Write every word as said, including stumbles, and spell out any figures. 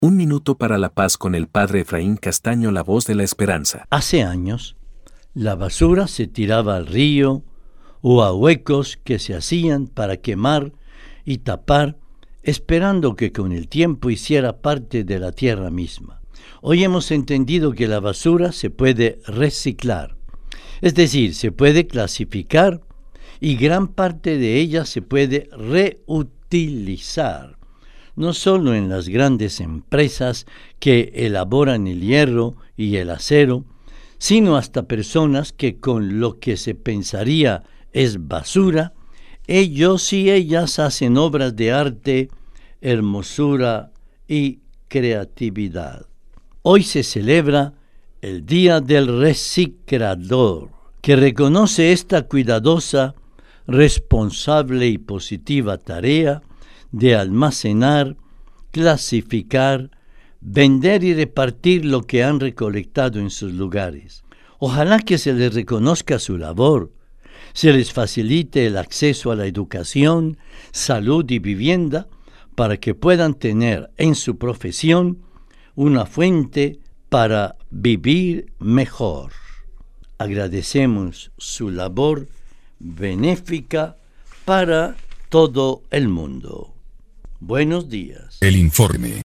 Un minuto para la paz con el padre Efraín Castaño, la voz de la esperanza. Hace años, la basura se tiraba al río o a huecos que se hacían para quemar y tapar, esperando que con el tiempo hiciera parte de la tierra misma. Hoy hemos entendido que la basura se puede reciclar, es decir, se puede clasificar y gran parte de ella se puede reutilizar. No solo en las grandes empresas que elaboran el hierro y el acero, sino hasta personas que con lo que se pensaría es basura, ellos y ellas hacen obras de arte, hermosura y creatividad. Hoy se celebra el Día del Reciclador, que reconoce esta cuidadosa, responsable y positiva tarea de almacenar, clasificar, vender y repartir lo que han recolectado en sus lugares. Ojalá que se les reconozca su labor, se les facilite el acceso a la educación, salud y vivienda para que puedan tener en su profesión una fuente para vivir mejor. Agradecemos su labor benéfica para todo el mundo. Buenos días. El informe.